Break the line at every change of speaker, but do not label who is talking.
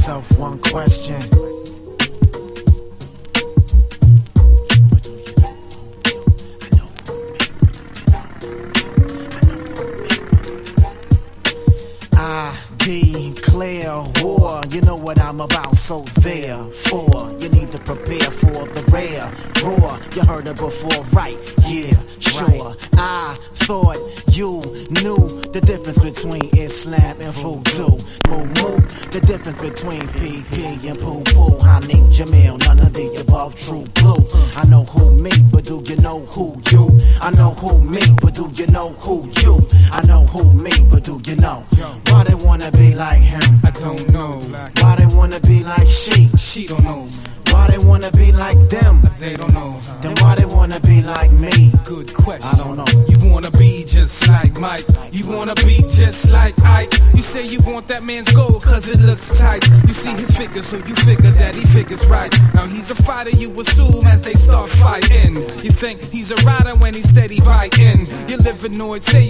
yourself one question. Declare war, you know what I'm about, so therefore you need to prepare for the rare roar. You heard it before, right? Yeah, sure. I thought you knew the difference between Islam and voodoo. Moo, the difference between PP and poo poo. Haneem Jamil, none of the above, true blue. I know who me, but do you know who you? I know who me, but do you know who you? I know who me, but do you know? Why they wanna be like him?
I don't know.
Why they wanna be like she?
She don't know.
Why they wanna be like them?
They don't know.
Then why they wanna be like me?
Good question.
I don't know.
You wanna be just like Mike. You wanna be just like Ike. You say you want that man's gold cause it looks tight. You see his figure so you figure that he figures right. Now he's a fighter you assume as they start fighting. You think he's a rider when he's steady biting. You live annoyed, say